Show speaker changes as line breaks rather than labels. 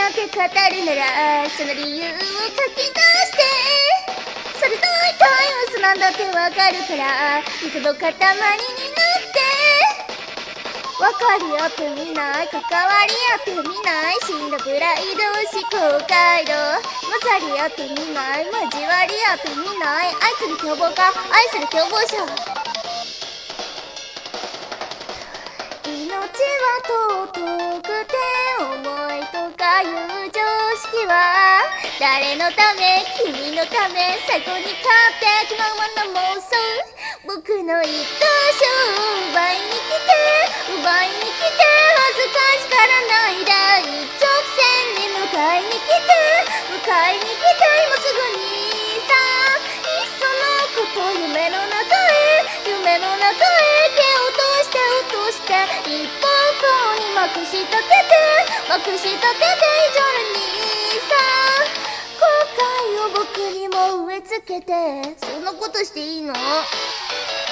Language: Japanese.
なんて語るならその理由を書き出してそれ大体嘘なんだってわかるから肉の塊になって分かり合ってみない関わり合ってみない死んだプライド思考回路混ざり合ってみない交わり合ってみない愛する凶暴か愛する凶暴者命は尊くて重いとかいう常識は誰のため君のため最後に勝って気ままな妄想僕の言った勝奪いに来て奪いに来て恥ずかしからない大直線に迎えに来て迎えに来て今すぐにさいっそのこと夢の中へ夢の中へ手を落として一方向にまくし立ててまくし立てて夜にさ後悔を僕にも植え付けてそんなことしていいの？